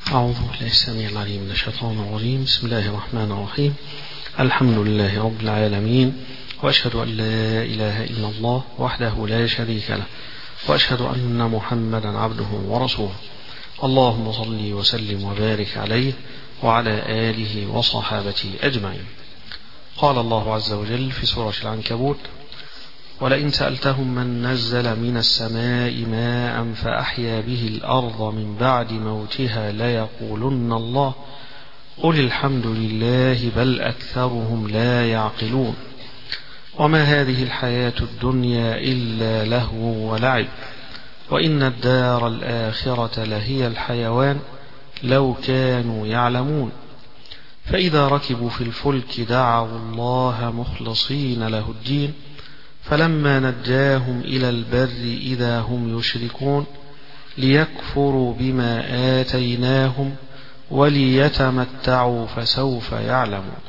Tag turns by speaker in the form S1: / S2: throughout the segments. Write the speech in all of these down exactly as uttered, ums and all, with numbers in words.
S1: أعوذ بالله السميع العليم من الشيطان الرجيم. بسم الله الرحمن الرحيم. الحمد لله رب العالمين، وأشهد أن لا إله إلا الله وحده لا شريك له، وأشهد أن محمدا عبده ورسوله. اللهم صل وسلم وبارك عليه وعلى آله وصحابته أجمعين. قال الله عز وجل في سورة العنكبوت: ولئن سألتهم من نزل من السماء ماء فأحيا به الأرض من بعد موتها ليقولن الله قل الحمد لله بل أكثرهم لا يعقلون. وما هذه الحياة الدنيا إلا لهو ولعب، وإن الدار الآخرة لهي الحيوان لو كانوا يعلمون. فإذا ركبوا في الفلك دعوا الله مخلصين له الدين فلما نجاهم إلى البر إذا هم يشركون ليكفروا بما آتيناهم وليتمتعوا فسوف يعلمون.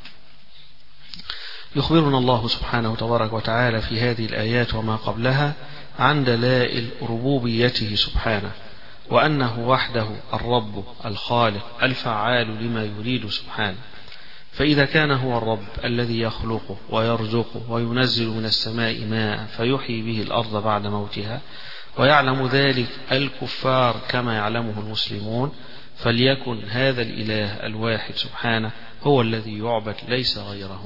S1: يخبرنا الله سبحانه تبارك وتعالى في هذه الآيات وما قبلها عن دلائل ربوبيته سبحانه، وأنه وحده الرب الخالق الفعال لما يريد سبحانه. فإذا كان هو الرب الذي يخلقه ويرزقه وينزل من السماء ماء فيحيي به الأرض بعد موتها، ويعلم ذلك الكفار كما يعلمه المسلمون، فليكن هذا الإله الواحد سبحانه هو الذي يعبد ليس غيره.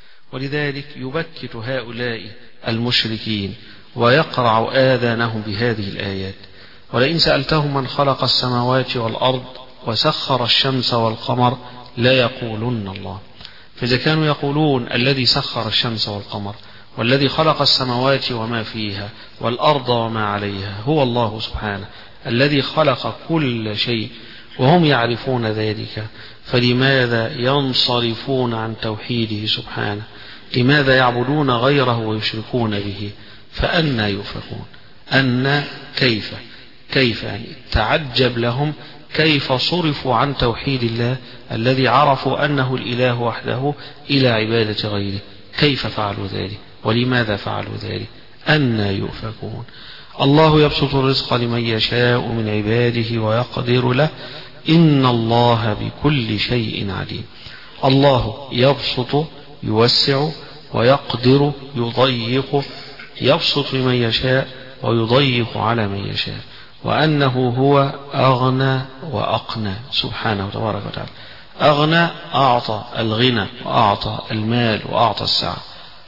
S1: ولذلك يبكت هؤلاء المشركين ويقرع آذانهم بهذه الآيات: ولئن سألتهم من خلق السماوات والأرض وسخر الشمس والقمر لا يقولن الله. فإذا كانوا يقولون الذي سخر الشمس والقمر والذي خلق السماوات وما فيها والأرض وما عليها هو الله سبحانه الذي خلق كل شيء وهم يعرفون ذلك، فلماذا ينصرفون عن توحيده سبحانه؟ لماذا يعبدون غيره ويشركون به؟ فأنى يؤفكون؟ أن كيف كيف يعني تعجب لهم كيف صرفوا عن توحيد الله الذي عرفوا أنه الإله وحده إلى عبادة غيره. كيف فعلوا ذلك؟ ولماذا فعلوا ذلك؟ أنى يؤفكون؟ الله يبسط الرزق لمن يشاء من عباده ويقدر له إن الله بكل شيء عليم. الله يبسط يوسع ويقدر يضيق، يبسط لمن يشاء ويضيق على من يشاء، وأنه هو أغنى وأقنى سبحانه تبارك وتعالى. أغنى أعطى الغنى وأعطى المال وأعطى السعة،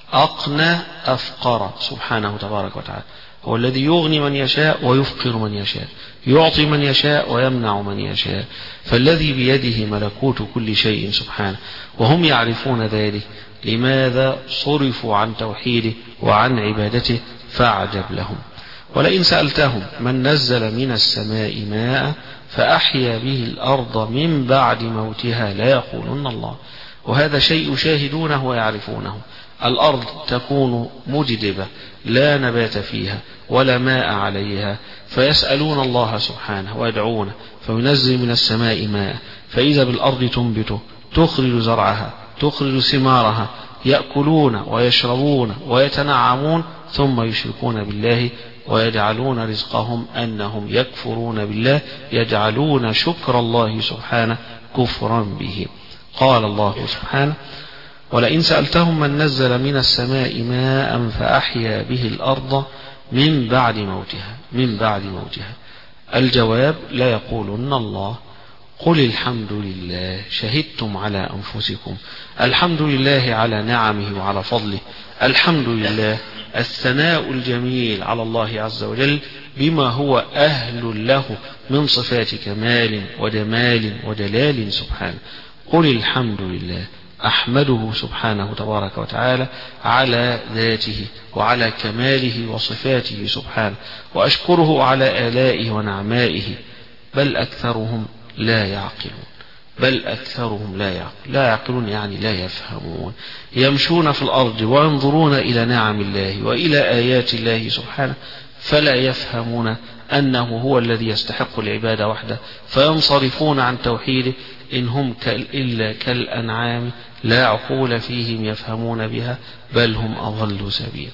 S1: أقنى أفقر سبحانه تبارك وتعالى. هو الذي يغني من يشاء ويفقر من يشاء، يعطي من يشاء ويمنع من يشاء، فالذي بيده ملكوت كل شيء سبحانه، وهم يعرفون ذلك. لماذا صرفوا عن توحيده وعن عبادته؟ فأعجب لهم. ولئن سألتهم من نزل من السماء ماء فأحيا به الأرض من بعد موتها لا يقولن الله. وهذا شيء يشاهدونه ويعرفونه. الأرض تكون مجدبة لا نبات فيها ولا ماء عليها، فيسألون الله سبحانه ويدعونه فينزل من السماء ماء، فإذا بالأرض تنبت تخرج زرعها تخرج ثمارها، يأكلون ويشربون ويتنعمون، ثم يشركون بالله ويجعلون رزقهم أنهم يكفرون بالله، يجعلون شكر الله سبحانه كفرا به. قال الله سبحانه: ولئن سألتهم من نزل من السماء ماء فأحيا به الأرض من بعد موتها. من بعد موتها الجواب: لا يقولن الله قل الحمد لله شهدتم على أنفسكم. الحمد لله على نعمه وعلى فضله، الحمد لله الثناء الجميل على الله عز وجل بما هو أهل له من صفات كمال وجمال وجلال سبحانه. قل الحمد لله، أحمده سبحانه تبارك وتعالى على ذاته وعلى كماله وصفاته سبحانه، وأشكره على آلائه ونعمائه. بل أكثرهم لا يعقلون. بل أكثرهم لا يعقلون. لا يعقلون يعني لا يفهمون. يمشون في الأرض وينظرون إلى نعم الله وإلى آيات الله سبحانه، فلا يفهمون أنه هو الذي يستحق العبادة وحده، فينصرفون عن توحيده. إن هم إلا كالأنعام لا عقول فيهم يفهمون بها، بل هم أضل سبيل.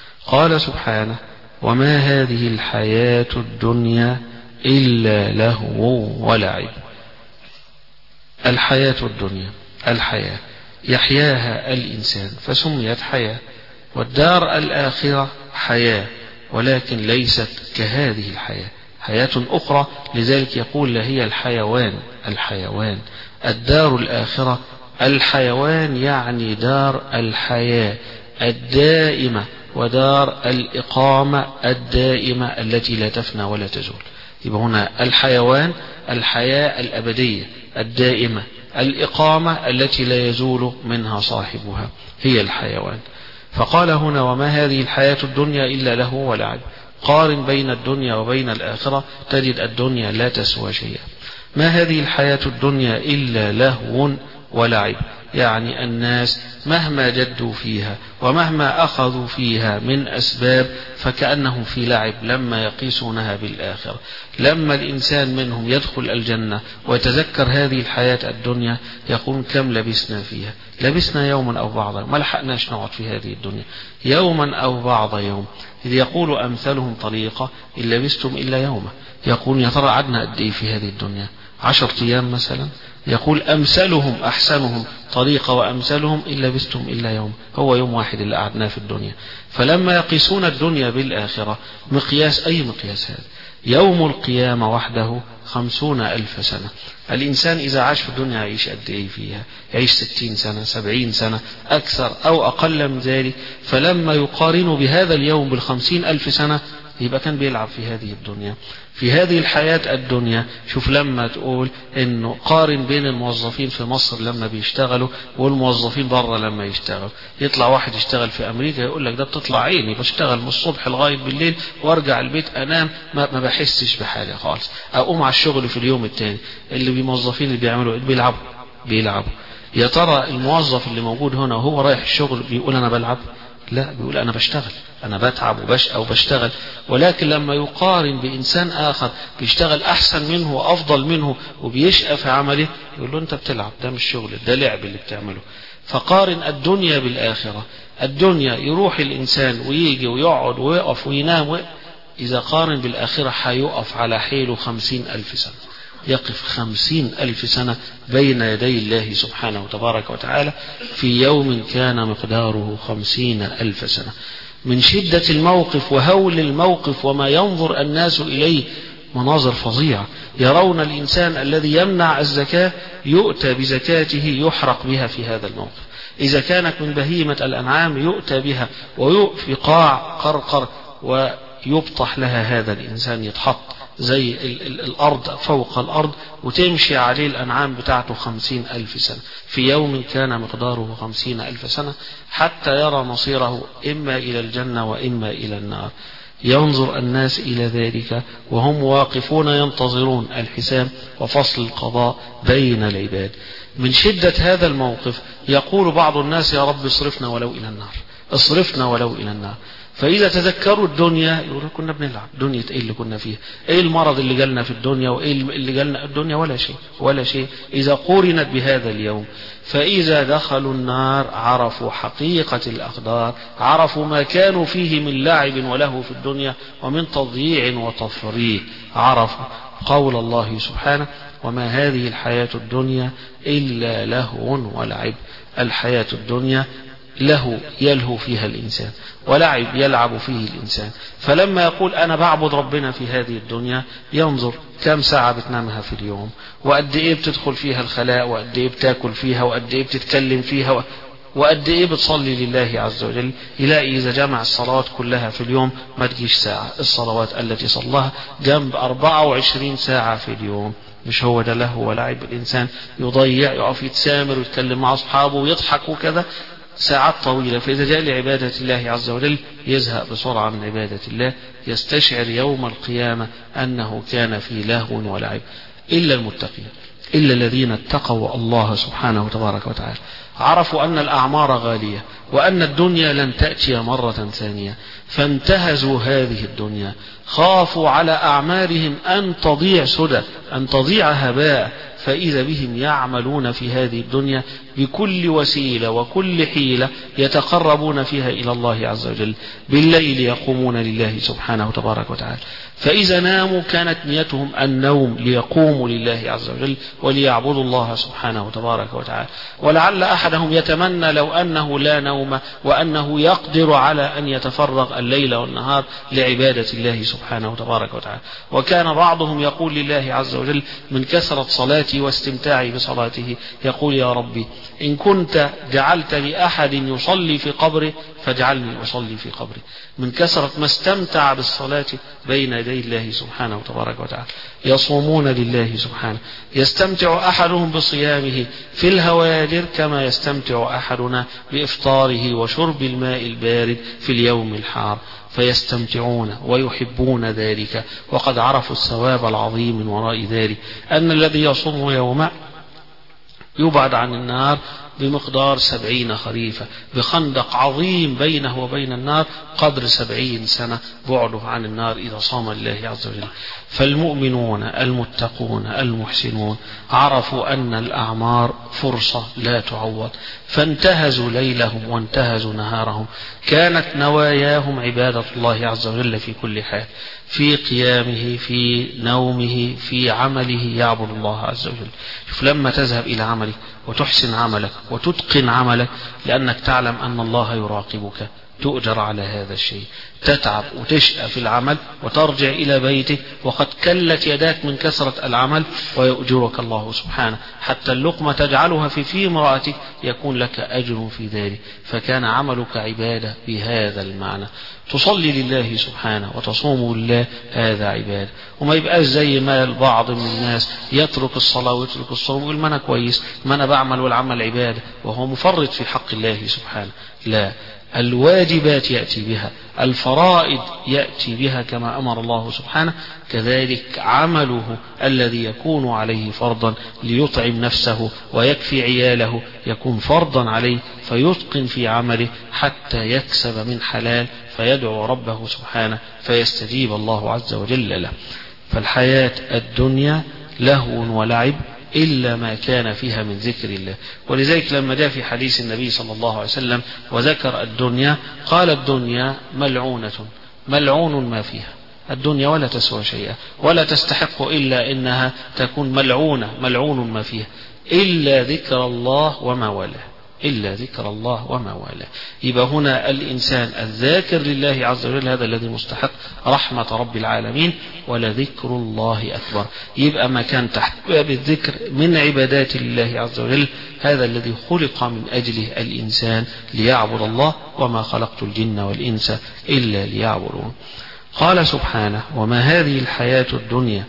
S1: قال سبحانه: وما هذه الحياة الدنيا إلا لهو ولعب. الحياة الدنيا الحياة يحياها الإنسان فسميت حياة، والدار الآخرة حياة ولكن ليست كهذه الحياة، حياة أخرى، لذلك يقول هي الحيوان. الحيوان الدار الآخرة الحيوان يعني دار الحياة الدائمة ودار الإقامة الدائمة التي لا تفنى ولا تزول. يبقى هنا الحيوان الحياة الأبدية الدائمة الإقامة التي لا يزول منها صاحبها هي الحيوان. فقال هنا وما هذه الحياة الدنيا إلا له ولعب. قارن بين الدنيا وبين الآخرة تجد الدنيا لا تسوى شيئا. ما هذه الحياة الدنيا إلا لهو ولعب، يعني الناس مهما جدوا فيها ومهما أخذوا فيها من أسباب فكأنهم في لعب لما يقيسونها بالآخرة. لما الإنسان منهم يدخل الجنة ويتذكر هذه الحياة الدنيا يقول كم لبسنا فيها، لبسنا يوما أو بعض يوم، ما لحقناش نقعد في هذه الدنيا يوما أو بعض يوم. إذ يقول أمثلهم طريقة إن لبستم إلا يوما، يقول يا ترى قعدنا قد إيه في هذه الدنيا؟ عشر أيام مثلا. يقول أمثلهم أحسنهم طريقة وأمثلهم إن لبستم إلا يوم، هو يوم واحد اللي قعدناه في الدنيا. فلما يقيسون الدنيا بالآخرة مقياس أي مقياس هذا؟ يوم القيامة وحده خمسون ألف سنة. الإنسان إذا عاش في الدنيا يعيش قد إيه فيها؟ يعيش ستين سنة سبعين سنة أكثر أو أقل من ذلك. فلما يقارن بهذا اليوم بالخمسين ألف سنة يبقى كان بيلعب في هذه الدنيا في هذه الحياة الدنيا. شوف لما تقول انه قارن بين الموظفين في مصر لما بيشتغلوا والموظفين بره لما يشتغلوا. يطلع واحد يشتغل في امريكا يقول لك ده بتطلع عيني، بشتغل من الصبح لغاية بالليل وارجع البيت انام ما, ما بحسش بحاجة خالص، اقوم على الشغل في اليوم التاني. اللي بموظفين اللي بيعملوا بيلعبوا بيلعبوا يا ترى الموظف اللي موجود هنا وهو رايح الشغل بيقول انا بلعب؟ لا، بيقول أنا بشتغل، أنا بتعب وبشقى وبشتغل. ولكن لما يقارن بإنسان آخر بيشتغل أحسن منه وأفضل منه وبيشقى في عمله يقول له أنت بتلعب، ده مش شغل، ده لعب اللي بتعمله. فقارن الدنيا بالآخرة. الدنيا يروح الإنسان ويجي ويقعد ويقف وينام و... إذا قارن بالآخرة هيقف على حيله خمسين ألف سنة، يقف خمسين ألف سنة بين يدي الله سبحانه وتبارك وتعالى في يوم كان مقداره خمسين ألف سنة. من شدة الموقف وهول الموقف وما ينظر الناس إليه مناظر فظيعة. يرون الإنسان الذي يمنع الزكاة يؤتى بزكاته يحرق بها في هذا الموقف. إذا كانت من بهيمة الأنعام يؤتى بها ويؤفي قاع قرقر ويبطح لها هذا الإنسان، يتحط زي ال ال الأرض فوق الأرض وتمشي عليه الأنعام بتاعته خمسين ألف سنة في يوم كان مقداره خمسين ألف سنة، حتى يرى مصيره إما إلى الجنة وإما إلى النار. ينظر الناس إلى ذلك وهم واقفون ينتظرون الحساب وفصل القضاء بين العباد. من شدة هذا الموقف يقول بعض الناس يا رب اصرفنا ولو إلى النار، اصرفنا ولو إلى النار. فإذا تذكروا الدنيا يقولوا كنا بنلعب، دنيا ايه اللي كنا فيها؟ ايه المرض اللي جالنا في الدنيا وايه اللي جالنا الدنيا؟ ولا شيء ولا شيء إذا قورنت بهذا اليوم. فإذا دخلوا النار عرفوا حقيقة الأقدار، عرفوا ما كانوا فيه من لعب وله في الدنيا ومن تضييع وتفريط. عرفوا قول الله سبحانه وما هذه الحياة الدنيا إلا لهو ولعب. الحياة الدنيا له يلهو فيها الإنسان ولعب يلعب فيه الإنسان. فلما يقول أنا بعبد ربنا في هذه الدنيا ينظر كم ساعة بتنامها في اليوم، وقد إيه بتدخل فيها الخلاء، وقد إيه بتاكل فيها، وقد إيه بتتكلم فيها، وقد إيه بتصلي لله عز وجل. يلاقي إذا جمع الصلوات كلها في اليوم ما تجيش ساعة. الصلوات التي صلاها جنب أربعة وعشرين ساعة في اليوم. مش هو ده له ولعب؟ الإنسان يضيع، يقف يتسامر ويتكلم مع أصحابه ويضحك وكذا ساعات طويلة. فإذا جاء لعبادة الله عز وجل يزهق بسرعة من عبادة الله، يستشعر يوم القيامة أنه كان في لهو ولعب. إلا المتقين، إلا الذين اتقوا الله سبحانه وتبارك وتعالى، عرفوا أن الأعمار غالية وأن الدنيا لن تأتي مرة ثانية، فانتهزوا هذه الدنيا، خافوا على أعمارهم أن تضيع سدى، أن تضيع هباء، فإذا بهم يعملون في هذه الدنيا بكل وسيلة وكل حيلة يتقربون فيها إلى الله عز وجل. بالليل يقومون لله سبحانه تبارك وتعالى، فإذا ناموا كانت نيتهم النوم ليقوموا لله عز وجل وليعبدوا الله سبحانه تبارك وتعالى. ولعل أحدهم يتمنى لو أنه لا نوم وأنه يقدر على أن يتفرغ الليل والنهار لعبادة الله سبحانه تبارك وتعالى. وكان بعضهم يقول لله عز وجل من كثرة صلاتي واستمتاعي بصلاته، يقول يا ربي إن كنت جعلت لأحد يصلي في قبره فاجعلني أصلي في قبري، من كثرة ما استمتع بالصلاة بين يدي الله سبحانه تبارك وتعالى. يصومون لله سبحانه، يستمتع أحدهم بصيامه في الهواجر كما يستمتع أحدنا بإفطاره وشرب الماء البارد في اليوم الحار، فيستمتعون ويحبون ذلك، وقد عرفوا الثواب العظيم من وراء ذلك، أن الذي يصوم يوما يبعد عن النار بمقدار سبعين خريفة، بخندق عظيم بينه وبين النار قدر سبعين سنة بعده عن النار إذا صام لله عز وجل. فالمؤمنون المتقون المحسنون عرفوا أن الأعمار فرصة لا تعوض، فانتهزوا ليلهم وانتهزوا نهارهم. كانت نواياهم عبادة الله عز وجل في كل حال، في قيامه، في نومه، في عمله يعبد الله عز وجل. شوف لما تذهب إلى عملك وتحسن عملك وتتقن عملك لأنك تعلم أن الله يراقبك، تؤجر على هذا الشيء. تتعب وتشقى في العمل وترجع إلى بيتك وقد كلت يداك من كثرة العمل ويؤجرك الله سبحانه، حتى اللقمة تجعلها في في امرأتك يكون لك أجر في ذلك. فكان عملك عبادة بهذا المعنى. تصلي لله سبحانه وتصوم لله، هذا عبادة. وما يبقاش زي ما البعض من الناس يترك الصلاة ويترك الصوم ويقول ما أنا كويس، ما أنا بعمل والعمل عبادة، وهو مفرط في حق الله سبحانه. لا، الواجبات يأتي بها، الفرائض يأتي بها كما أمر الله سبحانه، كذلك عمله الذي يكون عليه فرضا ليطعم نفسه ويكفي عياله يكون فرضا عليه، فيتقن في عمله حتى يكسب من حلال فيدعو ربه سبحانه فيستجيب الله عز وجل له. فالحياة الدنيا لهو ولعب إلا ما كان فيها من ذكر الله. ولذلك لما جاء في حديث النبي صلى الله عليه وسلم وذكر الدنيا قال الدنيا ملعونة، ملعون ما فيها. الدنيا ولا تسوى شيئا ولا تستحق إلا إنها تكون ملعونة، ملعون ما فيها إلا ذكر الله وما والاه، إلا ذكر الله وما والاه. يبقى هنا الإنسان الذاكر لله عز وجل هذا الذي مستحق رحمة رب العالمين، ولذكر الله أكبر. يبقى ما كان تحت باب الذكر من عبادات الله عز وجل هذا الذي خلق من أجله الإنسان ليعبد الله، وما خلقت الجن والإنس إلا ليعبدون. قال سبحانه وما هذه الحياة الدنيا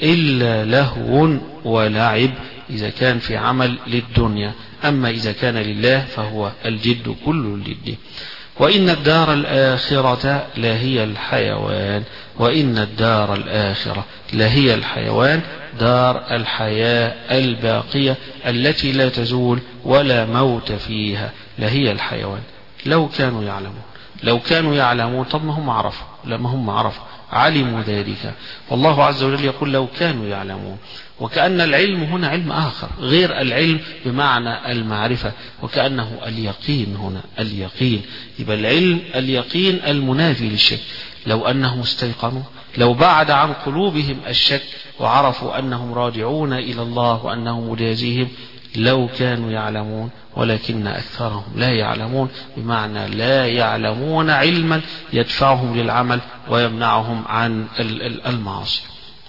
S1: إلا لهو ولعب، إذا كان في عمل للدنيا. أما إذا كان لله فهو الجد كل الجد. وإن الدار الآخرة لهي الحيوان، وإن الدار الآخرة لهي الحيوان، دار الحياة الباقية التي لا تزول ولا موت فيها، لهي الحيوان. لو كانوا يعلمون، لو كانوا يعلمون طب ما هم عرفوا، لما هم عرفوا علموا ذلك. والله عز وجل يقول لو كانوا يعلمون، وكأن العلم هنا علم آخر غير العلم بمعنى المعرفة، وكأنه اليقين هنا، اليقين. يبقى العلم اليقين المنافي للشك. لو أنهم استيقنوا، لو بعد عن قلوبهم الشك وعرفوا أنهم راجعون إلى الله وأنهم مجازيهم، لو كانوا يعلمون، ولكن أكثرهم لا يعلمون، بمعنى لا يعلمون علما يدفعهم للعمل ويمنعهم عن المعاصي.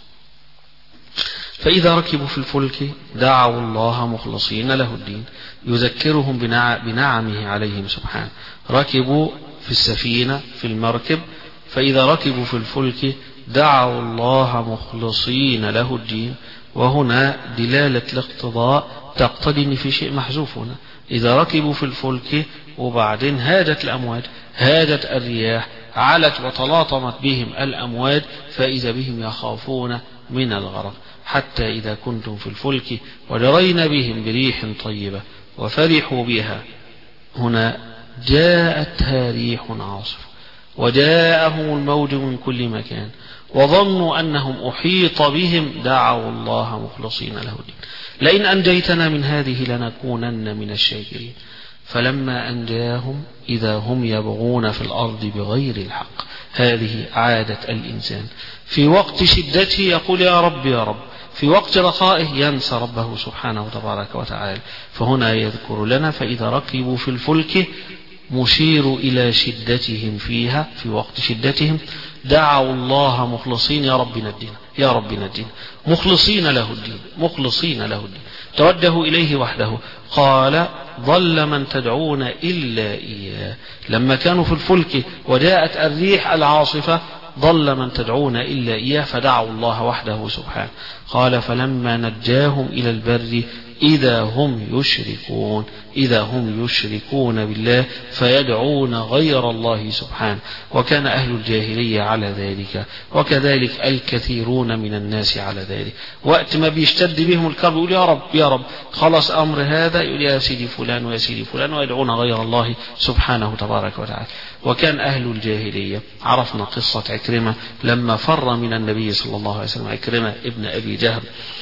S1: فإذا ركبوا في الفلك دعوا الله مخلصين له الدين، يذكرهم بنعمه عليهم سبحانه. ركبوا في السفينة في المركب، فإذا ركبوا في الفلك دعوا الله مخلصين له الدين. وهنا دلالة الاقتضاء تقتضي ان في شيء محذوف هنا. إذا ركبوا في الفلك وبعدين هاجت الأمواج، هاجت الرياح، علت وتلاطمت بهم الأمواج، فإذا بهم يخافون من الغرق. حتى إذا كنتم في الفلك وجرين بهم بريح طيبة وفرحوا بها، هنا جاءتها ريح عاصف. وجاءهم الموج من كل مكان وظنوا أنهم أحيط بهم دعوا الله مخلصين له الدين لئن أنجيتنا من هذه لنكونن من الشاكرين فلما أنجاهم إذا هم يبغون في الأرض بغير الحق. هذه عادة الإنسان، في وقت شدته يقول يا رب يا رب، في وقت رخائه ينسى ربه سبحانه تبارك وتعالى. فهنا يذكر لنا فإذا ركبوا في الفلك مشير إلى شدتهم فيها، في وقت شدتهم دعوا الله مخلصين يا رب نجنا يا رب نجنا، مخلصين له الدين مخلصين له الدين، توجهوا إليه وحده. قال ضل من تدعون إلا إياه. لما كانوا في الفلك وجاءت الريح العاصفة ضل من تدعون إلا إياه فدعوا الله وحده سبحانه. قال فلما نجاهم إلى البر إذا هم يشركون إذا هم يشركون بالله فيدعون غير الله سبحانه. وكان أهل الجاهلية على ذلك، وكذلك الكثيرون من الناس على ذلك. وقت ما بيشتد بهم الكرب يقول يا رب يا رب، خلص أمر هذا يقول يا سيدي فلان ويا سيدي فلان، ويدعون غير الله سبحانه تبارك وتعالى. وكان أهل الجاهلية، عرفنا قصة عكرمة لما فر من النبي صلى الله عليه وسلم، عكرمة ابن أبي جهل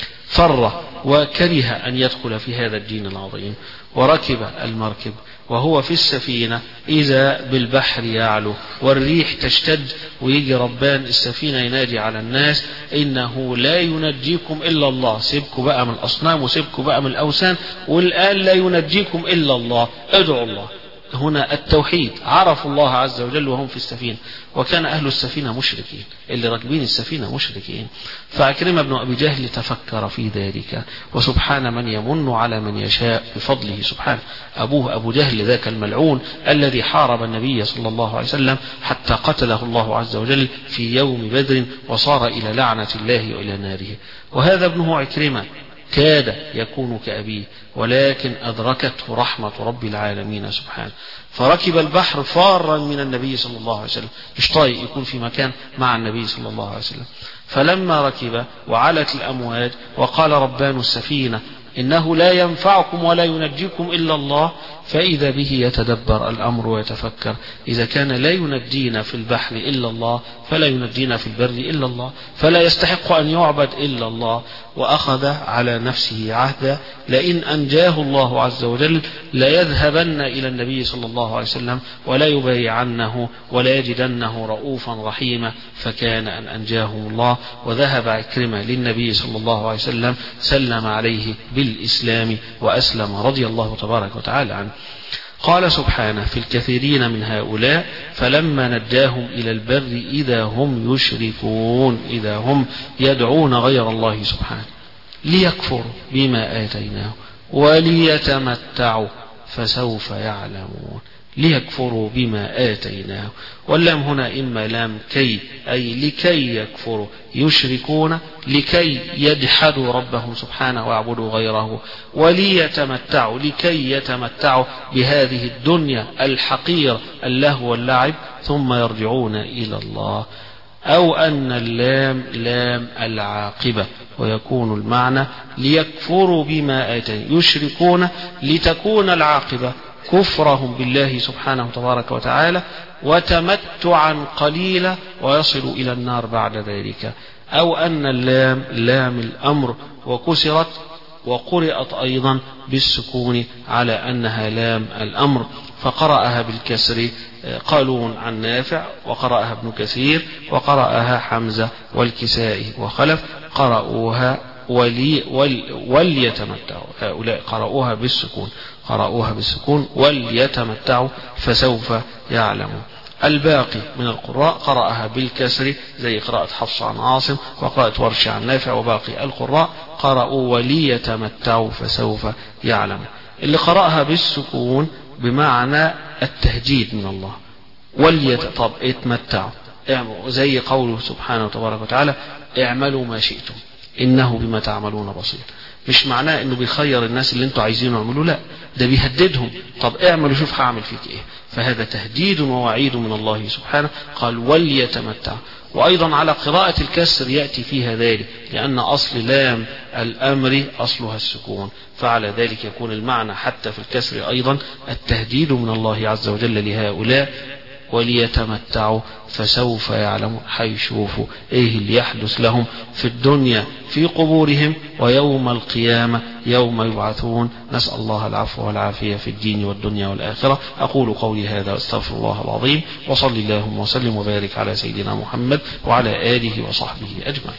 S1: فر وكره أن يدخل في هذا الدين العظيم، وركب المركب وهو في السفينة إذا بالبحر يعلو والريح تشتد، ويجي ربان السفينة ينادي على الناس إنه لا ينجيكم إلا الله، سيبكوا بقى من الأصنام وسيبكوا بقى من الأوثان، والآن لا ينجيكم إلا الله، ادعوا الله. هنا التوحيد، عرفوا الله عز وجل وهم في السفينة. وكان أهل السفينة مشركين، اللي راكبين السفينة مشركين. فعكرمة بن أبي جهل تفكر في ذلك، وسبحان من يمن على من يشاء بفضله سبحانه. أبوه أبو جهل ذاك الملعون الذي حارب النبي صلى الله عليه وسلم حتى قتله الله عز وجل في يوم بدر وصار إلى لعنة الله وإلى ناره. وهذا ابنه عكرمة كاد يكون كأبيه، ولكن أدركته رحمة رب العالمين سبحانه، فركب البحر فارا من النبي صلى الله عليه وسلم، مش طايق يكون في مكان مع النبي صلى الله عليه وسلم. فلما ركب وعلت الأمواج وقال ربان السفينة إنه لا ينفعكم ولا ينجيكم إلا الله، فإذا به يتدبر الأمر ويتفكر إذا كان لا ينجينا في البحر إلا الله فلا ينجينا في البر إلا الله، فلا يستحق أن يعبد إلا الله. وأخذ على نفسه عهدا لئن أنجاه الله عز وجل ليذهبن إلى النبي صلى الله عليه وسلم ولا يبايعنه ولا يجدنه رؤوفا رحيما. فكان أن أنجاهم الله، وذهب عكرمة للنبي صلى الله عليه وسلم سلم عليه بالإسلام وأسلم رضي الله تبارك وتعالى عنه. قال سبحانه في الكثيرين من هؤلاء فلما نجاهم إلى البر إذا هم يشركون إذا هم يدعون غير الله سبحانه ليكفروا بما آتيناه وليتمتعوا فسوف يعلمون. ليكفروا بما آتيناه، واللام هنا إما لام كي أي لكي يكفروا، يشركون لكي يجحدوا ربهم سبحانه ويعبدوا غيره، وليتمتعوا لكي يتمتعوا بهذه الدنيا الحقيرة اللهو واللعب ثم يرجعون إلى الله. أو أن اللام لام العاقبة، ويكون المعنى ليكفروا بما آتيناه، يشركون لتكون العاقبة كفرهم بالله سبحانه تبارك وتعالى وتمتعا قليلا ويصل إلى النار بعد ذلك. أو أن اللام لام الأمر وكسرت وقرأت أيضا بالسكون على أنها لام الأمر، فقرأها بالكسر قالون عن نافع، وقرأها ابن كثير، وقرأها حمزة والكسائي وخلف، قرأوها ولي وليتمتعوا. هؤلاء قرأوها بالسكون قرأوها بالسكون وليتمتعوا فسوف يعلمون. الباقي من القراء قرأها بالكسر زي قراءة حفص عن عاصم وقراءة ورش عن نافع، وباقي القراء قرأوا وليتمتعوا فسوف يعلمون. اللي قرأها بالسكون بمعنى التهجيد من الله، وليت طب اتمتعوا زي قوله سبحانه وتبارك وتعالى اعملوا ما شئتم إنه بما تعملون بصير. مش معناه انه بيخير الناس اللي انتوا عايزينه يعملوا، لا، ده بيهددهم، طب اعملوا شوف هعمل فيك ايه. فهذا تهديد ووعيد من الله سبحانه. قال وليتمتع. وايضا على قراءة الكسر يأتي فيها ذلك، لان اصل لام الامر اصلها السكون، فعلى ذلك يكون المعنى حتى في الكسر ايضا التهديد من الله عز وجل لهؤلاء وليتمتعوا فسوف يعلمون. هيشوفوا ايه اللي يحدث لهم في الدنيا في قبورهم ويوم القيامة يوم يبعثون. نسأل الله العفو والعافية في الدين والدنيا والآخرة. أقول قولي هذا واستغفر الله العظيم، وصل اللهم وسلم وبارك على سيدنا محمد وعلى آله وصحبه أجمعين.